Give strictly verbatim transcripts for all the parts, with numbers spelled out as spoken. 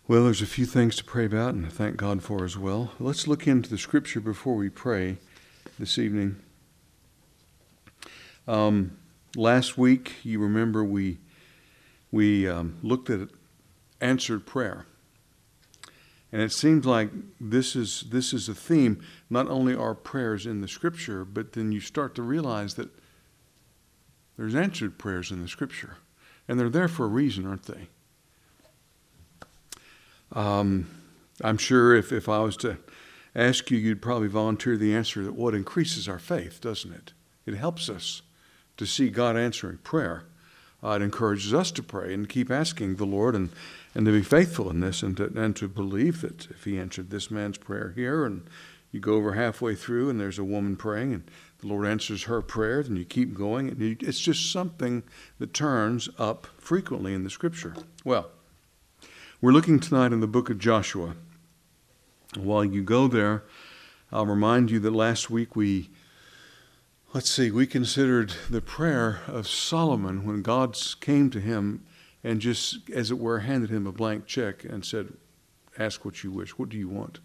Well, there's a few things to pray about and to thank God for as well. Let's look into the scripture before we pray this evening. Um, last week, you remember we we um, looked at answered prayer. And it seems like this is this is a theme. Not only are prayers in the scripture, but then you start to realize that there's answered prayers in the scripture. And they're there for a reason, aren't they? Um, I'm sure if, if I was to ask you, you'd probably volunteer the answer that what increases our faith, doesn't it? It helps us to see God answering prayer. Uh, it encourages us to pray and keep asking the Lord and, and to be faithful in this and to, and to believe that if he answered this man's prayer here and you go over halfway through and there's a woman praying and the Lord answers her prayer, then you keep going. And you, it's just something that turns up frequently in the scripture. Well, we're looking tonight in the book of Joshua. While you go there, I'll remind you that last week we, let's see, we considered the prayer of Solomon when God came to him and just, as it were, handed him a blank check and said, ask what you wish. What do you want?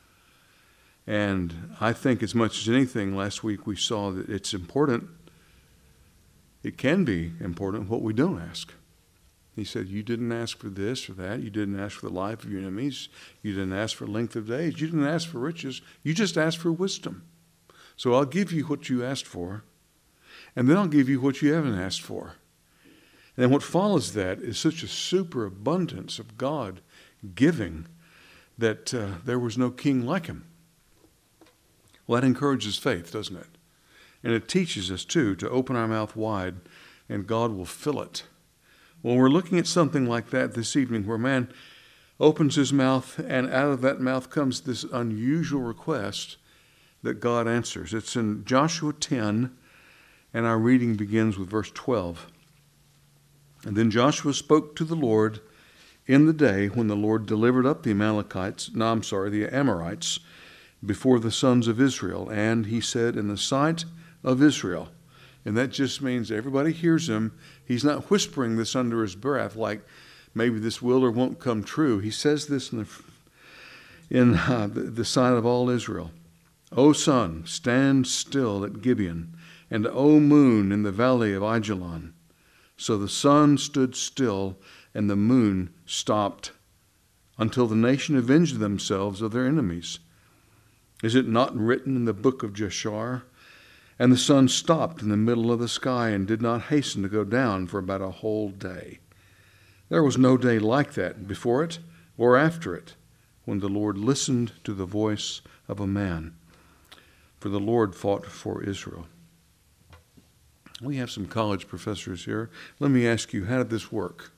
And I think as much as anything, last week we saw that it's important, it can be important what we don't ask. He said, you didn't ask for this or that. You didn't ask for the life of your enemies. You didn't ask for length of days. You didn't ask for riches. You just asked for wisdom. So I'll give you what you asked for, and then I'll give you what you haven't asked for. And then what follows that is such a superabundance of God giving that uh, there was no king like him. Well, that encourages faith, doesn't it? And it teaches us, too, to open our mouth wide, and God will fill it. Well, we're looking at something like that this evening where man opens his mouth and out of that mouth comes this unusual request that God answers. It's in Joshua ten, and our reading begins with verse twelve. And then Joshua spoke to the Lord in the day when the Lord delivered up the Amalekites, no, I'm sorry, the Amorites, before the sons of Israel. And he said, in the sight of Israel. And that just means everybody hears him. He's not whispering this under his breath like maybe this will or won't come true. He says this in the, in, uh, the, the sight of all Israel. O sun, stand still at Gibeon, and O moon in the valley of Ajalon. So the sun stood still, and the moon stopped, until the nation avenged themselves of their enemies. Is it not written in the book of Jashar? And the sun stopped in the middle of the sky and did not hasten to go down for about a whole day. There was no day like that before it or after it, when the Lord listened to the voice of a man. For the Lord fought for Israel. We have some college professors here. Let me ask you, how did this work?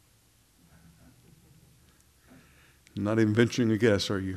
Not even venturing a guess, are you?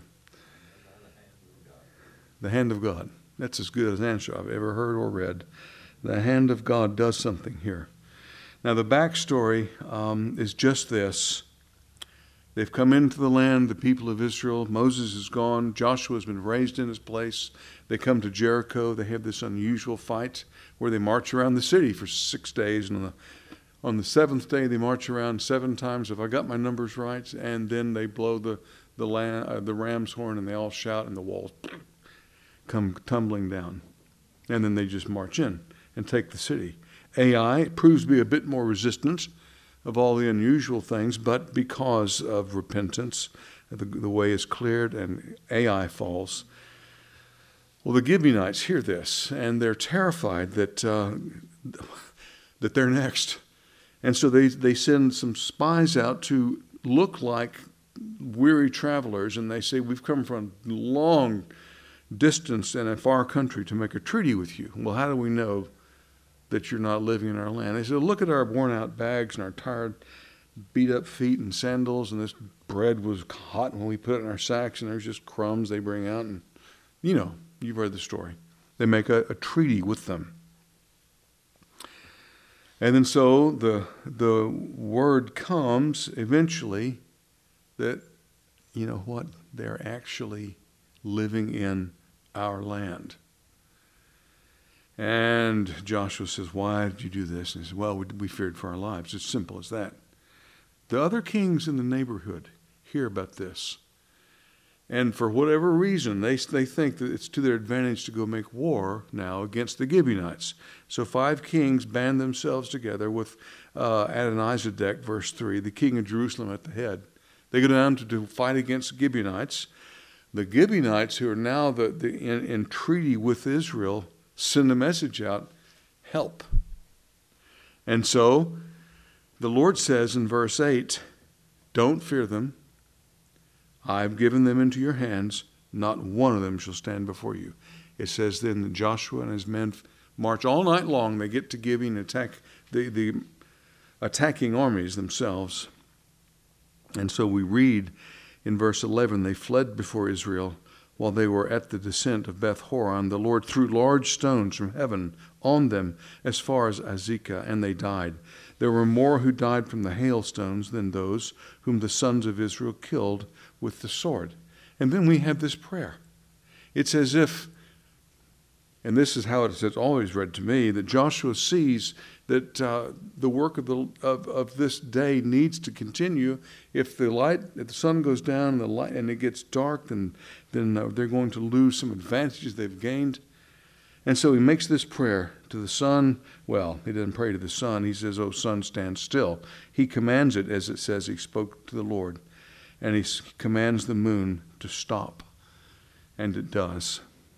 The hand of God. That's as good as an answer I've ever heard or read. The hand of God does something here. Now, the backstory um, is just this. They've come into the land, the people of Israel. Moses is gone. Joshua has been raised in his place. They come to Jericho. They have this unusual fight where they march around the city for six days. And on the, on the seventh day, they march around seven times, if I got my numbers right. And then they blow the, the, lamb, uh, the ram's horn, and they all shout, and the walls come tumbling down. And then they just march in and take the city. Ai, it proves to be a bit more resistant of all the unusual things, but because of repentance, the, the way is cleared and Ai falls. Well, the Gibeonites hear this, and they're terrified that uh, that they're next. And so they, they send some spies out to look like weary travelers, and they say, we've come from a long distance and a far country to make a treaty with you. Well, how do we know that you're not living in our land? They said, look at our worn out bags and our tired, beat up feet and sandals, and this bread was hot when we put it in our sacks, and there's just crumbs they bring out. And you know, you've read the story. They make a, a treaty with them. And then so the the word comes eventually that, you know what, they're actually living in our land. And Joshua says, why did you do this? And he says, well, we, we feared for our lives. It's simple as that. The other kings in the neighborhood hear about this. And for whatever reason, they, they think that it's to their advantage to go make war now against the Gibeonites. So five kings band themselves together with uh, Adonizedek, verse three, the king of Jerusalem at the head. They go down to, to fight against the Gibeonites. The Gibeonites, who are now the, the, in, in treaty with Israel, send a message out, help. And so the Lord says in verse eight, don't fear them. I've given them into your hands. Not one of them shall stand before you. It says then that Joshua and his men march all night long. They get to Gibeon and attack the, the attacking armies themselves. And so we read in verse eleven, they fled before Israel while they were at the descent of Beth Horon. The Lord threw large stones from heaven on them as far as Azekah, and they died. There were more who died from the hailstones than those whom the sons of Israel killed with the sword. And then we have this prayer. It's as if, and this is how it's always read to me, that Joshua sees that uh, the work of, the, of, of this day needs to continue. If the light, if the sun goes down and, the light, and it gets dark, then, then uh, they're going to lose some advantages they've gained. And so he makes this prayer to the sun. Well, he doesn't pray to the sun. He says, "O sun, stand still." He commands it, as it says he spoke to the Lord. And he commands the moon to stop. And it does.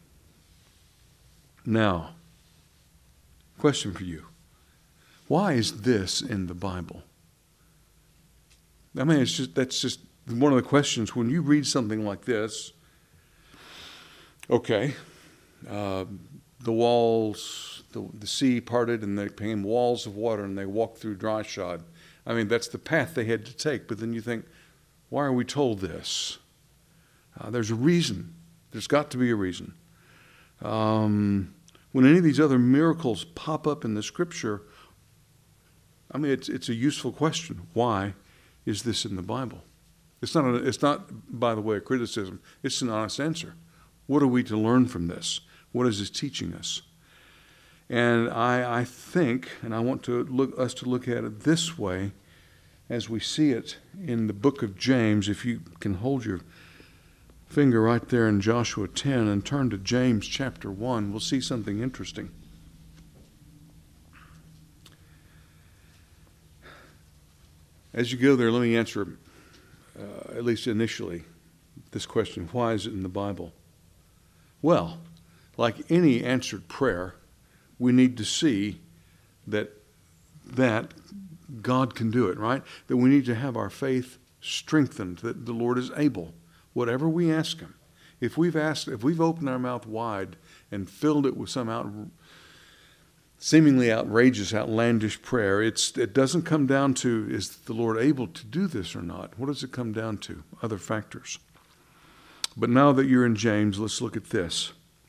Now, question for you. Why is this in the Bible? I mean, it's just that's just one of the questions. When you read something like this, okay, uh, the walls, the, the sea parted and they became walls of water and they walked through dry shod. I mean, that's the path they had to take. But then you think, why are we told this? Uh, there's a reason. There's got to be a reason. Um, when any of these other miracles pop up in the Scripture, I mean, it's it's a useful question. Why is this in the Bible? It's not, a, it's not, by the way, a criticism. It's an honest answer. What are we to learn from this? What is this teaching us? And I, I think, and I want to look us to look at it this way, as we see it in the book of James. If you can hold your finger right there in Joshua ten and turn to James chapter one, we'll see something interesting. As you go there, let me answer, uh, at least initially, this question: why is it in the Bible? Well, like any answered prayer, we need to see that that God can do it, right? That we need to have our faith strengthened, that the Lord is able, whatever we ask him. If we've asked, if we've opened our mouth wide and filled it with some out, seemingly outrageous, outlandish prayer, it's, it doesn't come down to, is the Lord able to do this or not? What does it come down to? Other factors. But now that you're in James, let's look at this.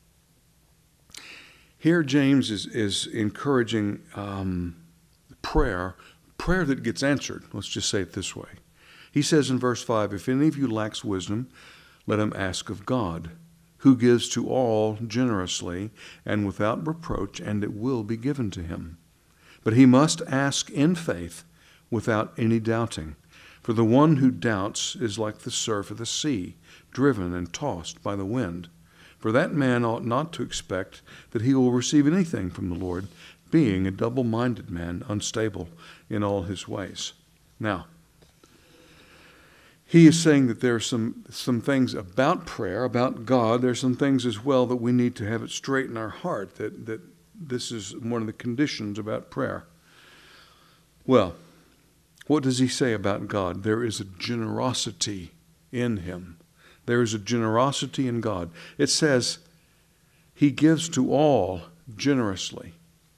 Here James is, is encouraging um, prayer, prayer that gets answered. Let's just say it this way. He says in verse five, "If any of you lacks wisdom, let him ask of God, who gives to all generously and without reproach, and it will be given to him. But he must ask in faith, without any doubting. For the one who doubts is like the surf of the sea, driven and tossed by the wind. For that man ought not to expect that he will receive anything from the Lord, being a double-minded man, unstable in all his ways." Now, he is saying that there are some, some things about prayer, about God. There are some things as well that we need to have it straight in our heart, that, that this is one of the conditions about prayer. Well, what does he say about God? There is a generosity in him. There is a generosity in God. It says he gives to all generously.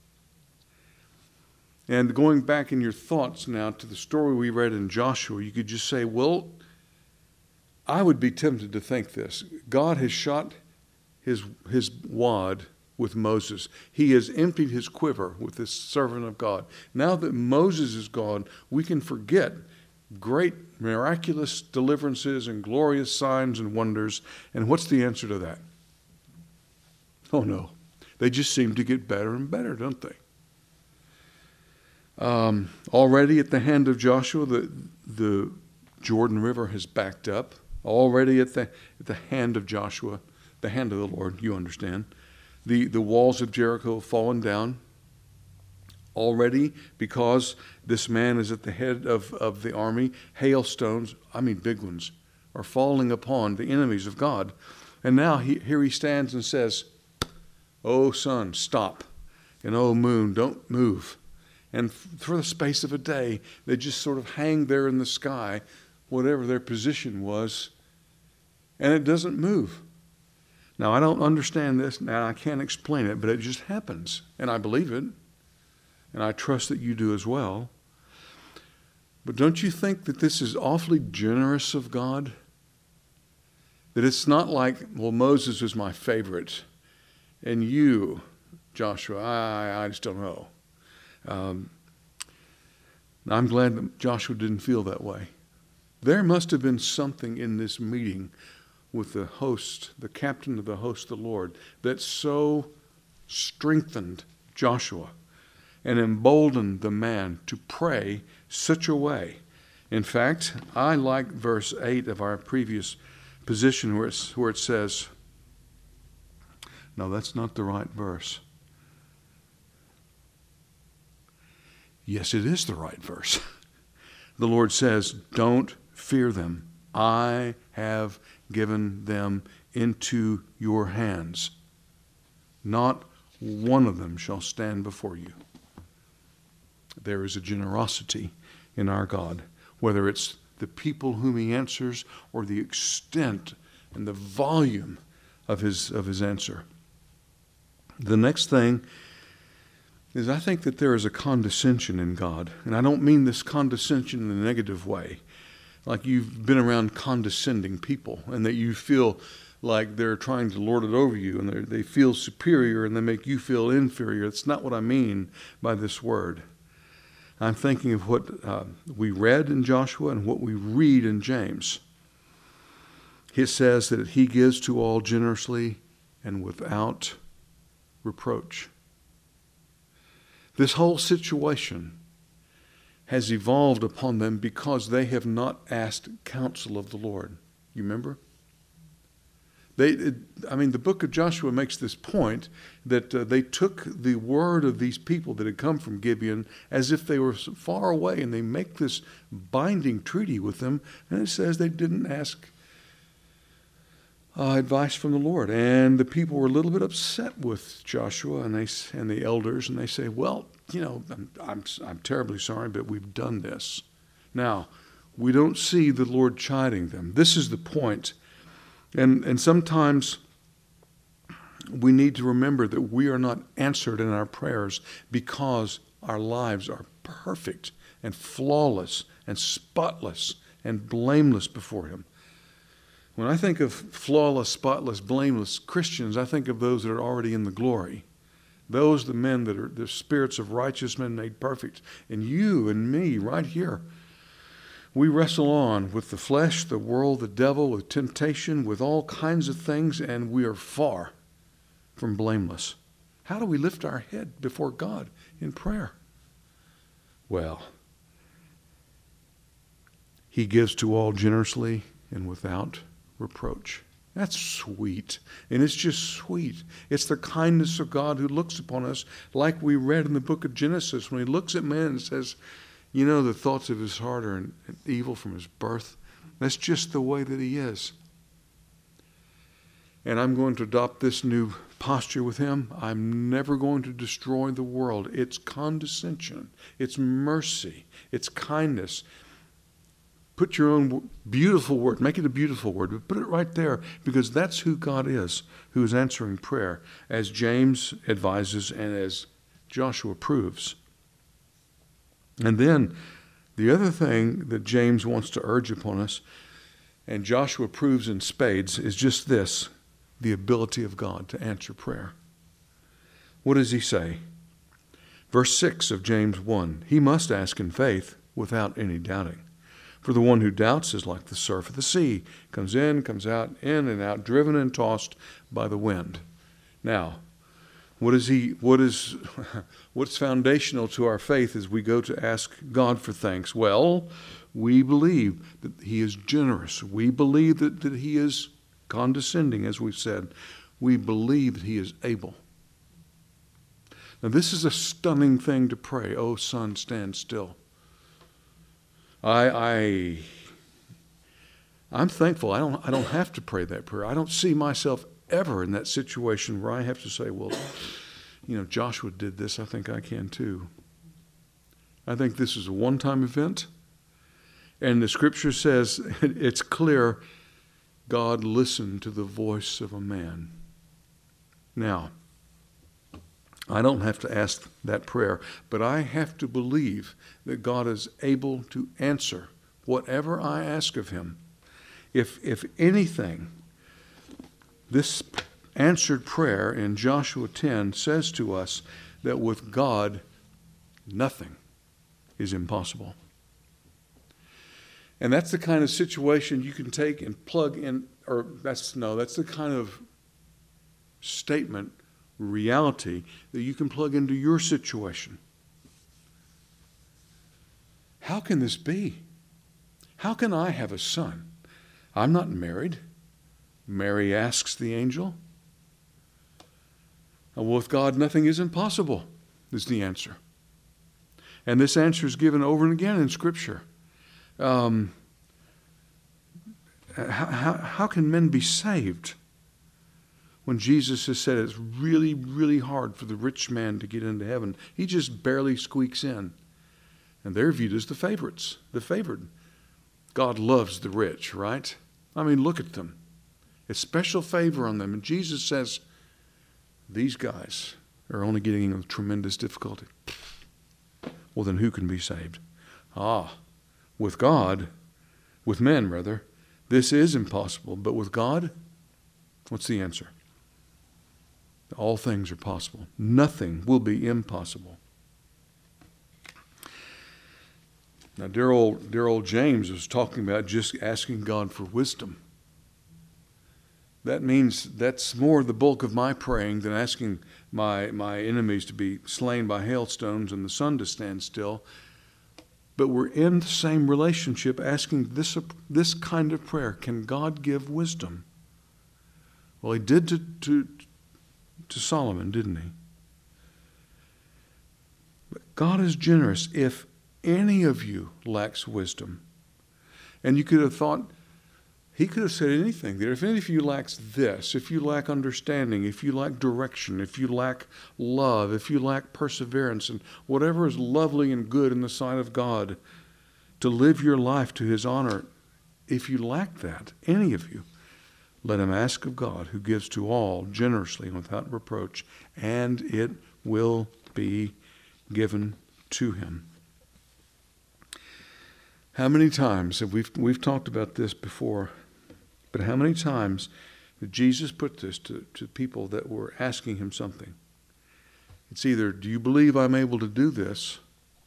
And going back in your thoughts now to the story we read in Joshua, you could just say, well, I would be tempted to think this. God has shot his, his wad with Moses. He has emptied his quiver with this servant of God. Now that Moses is gone, we can forget great miraculous deliverances and glorious signs and wonders. And what's the answer to that? Oh no. They just seem to get better and better, don't they? Um, already at the hand of Joshua, the, the Jordan River has backed up, already at the, at the hand of Joshua, the hand of the Lord, you understand. The, the walls of Jericho have fallen down already because this man is at the head of, of the army. Hailstones, I mean big ones, are falling upon the enemies of God. And now he, here he stands and says, "Oh sun, stop. And oh moon, don't move." And for the space of a day, they just sort of hang there in the sky, whatever their position was, and it doesn't move. Now, I don't understand this, and I can't explain it, but it just happens, and I believe it, and I trust that you do as well. But don't you think that this is awfully generous of God? That it's not like, well, Moses was my favorite, and you, Joshua, I, I just don't know. Um, I'm glad that Joshua didn't feel that way. There must have been something in this meeting with the host, the captain of the host of the Lord, that so strengthened Joshua and emboldened the man to pray such a way. In fact, I like verse eight of our previous position where, it's, where it says, no, that's not the right verse. Yes, it is the right verse. The Lord says, "Don't fear them. I have given them into your hands. Not one of them shall stand before you." There is a generosity in our God, whether it's the people whom he answers or the extent and the volume of his, of his answer. The next thing is I think that there is a condescension in God. And I don't mean this condescension in a negative way, like you've been around condescending people and that you feel like they're trying to lord it over you and they feel superior and they make you feel inferior. It's not what I mean by this word. I'm thinking of what uh, we read in Joshua and what we read in James. It says that he gives to all generously and without reproach. This whole situation has evolved upon them because they have not asked counsel of the Lord. You remember? They, it, I mean, the book of Joshua makes this point that uh, they took the word of these people that had come from Gibeon as if they were far away, and they make this binding treaty with them, and it says they didn't ask uh, advice from the Lord. And the people were a little bit upset with Joshua and they and the elders, and they say, "Well, you know, I'm, I'm, I'm terribly sorry, but we've done this." Now, we don't see the Lord chiding them. This is the point. And, and sometimes we need to remember that we are not answered in our prayers because our lives are perfect and flawless and spotless and blameless before him. When I think of flawless, spotless, blameless Christians, I think of those that are already in the glory. Those are the men that are the spirits of righteous men made perfect. And you and me right here. We wrestle on with the flesh, the world, the devil, with temptation, with all kinds of things, and we are far from blameless. How do we lift our head before God in prayer? Well, he gives to all generously and without reproach. That's sweet. And it's just sweet. It's the kindness of God who looks upon us like we read in the book of Genesis when he looks at man and says, "You know, the thoughts of his heart are evil from his birth." That's just the way that he is. And I'm going to adopt this new posture with him. I'm never going to destroy the world. It's condescension. It's mercy. It's kindness. Put your own beautiful word. Make it a beautiful word. But put it right there because that's who God is, who is answering prayer, as James advises and as Joshua proves. And then the other thing that James wants to urge upon us, and Joshua proves in spades, is just this: the ability of God to answer prayer. What does he say? Verse six of James one, he must ask in faith without any doubting. For the one who doubts is like the surf of the sea, comes in, comes out, in and out, driven and tossed by the wind. Now, What is he, what is, what's foundational to our faith as we go to ask God for thanks? Well, we believe that he is generous. We believe that, that he is condescending, as we've said. We believe that he is able. Now, this is a stunning thing to pray. Oh, son, stand still. I, I, I'm thankful. I don't, I don't have to pray that prayer. I don't see myself ever in that situation where I have to say, well, you know, Joshua did this. I think I can too. I think this is a one-time event. And the scripture says, it's clear, God listened to the voice of a man. Now, I don't have to ask that prayer, but I have to believe that God is able to answer whatever I ask of him. If, if anything, this answered prayer in Joshua ten says to us that with God, nothing is impossible. And that's the kind of situation you can take and plug in, or that's, no, that's the kind of statement, reality, that you can plug into your situation. How can this be? How can I have a son? I'm not married. Mary asks the angel. Well, with God, nothing is impossible, is the answer. And this answer is given over and again in Scripture. Um, how, how, how can men be saved when Jesus has said it's really, really hard for the rich man to get into heaven? He just barely squeaks in. And they're viewed as the favorites, the favored. God loves the rich, right? I mean, look at them. It's special favor on them. And Jesus says, these guys are only getting in tremendous difficulty. Well, then who can be saved? Ah, with God, with men rather, this is impossible. But with God, what's the answer? All things are possible. Nothing will be impossible. Now, dear old, dear old James was talking about just asking God for wisdom. That means that's more the bulk of my praying than asking my, my enemies to be slain by hailstones and the sun to stand still. But we're in the same relationship asking this, this kind of prayer. Can God give wisdom? Well, he did to, to, to Solomon, didn't he? But God is generous. If any of you lacks wisdom, and you could have thought, he could have said anything there. If any of you lacks this, if you lack understanding, if you lack direction, if you lack love, if you lack perseverance, and whatever is lovely and good in the sight of God, to live your life to his honor, if you lack that, any of you, let him ask of God, who gives to all generously and without reproach, and it will be given to him. How many times have we we've talked about this before? But how many times did Jesus put this to, to people that were asking him something? It's either, do you believe I'm able to do this?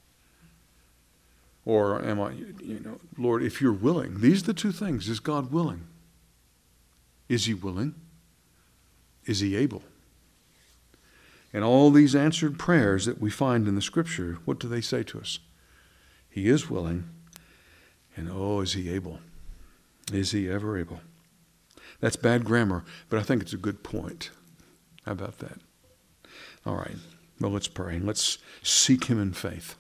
Or am I, you know, Lord, if you're willing. These are the two things. Is God willing? Is he willing? Is he able? And all these answered prayers that we find in the Scripture, what do they say to us? He is willing. And oh, is he able? Is he ever able? That's bad grammar, but I think it's a good point. How about that? All right. Well, let's pray. Let's seek him in faith.